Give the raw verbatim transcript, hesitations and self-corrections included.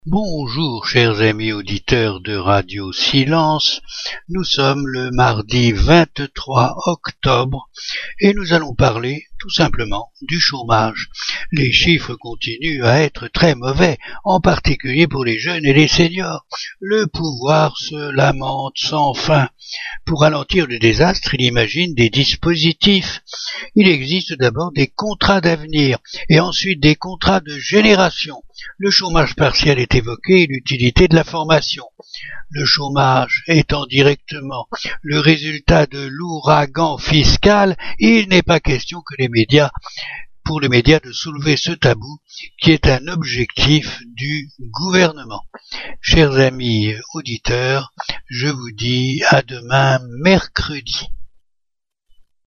Bonjour chers amis auditeurs de Radio Silence, nous sommes le mardi vingt-trois octobre et nous allons parler tout simplement du chômage. Les chiffres continuent à être très mauvais, en particulier pour les jeunes et les seniors. Le pouvoir se lamente sans fin. Pour ralentir le désastre, il imagine des dispositifs. Il existe d'abord des contrats d'avenir et ensuite des contrats de génération. Le chômage partiel est évoqué et l'utilité de la formation. Le chômage étant directement le résultat de l'ouragan fiscal, il n'est pas question que les médias, pour les médias de soulever ce tabou qui est un objectif du gouvernement. Chers amis auditeurs, je vous dis à demain mercredi.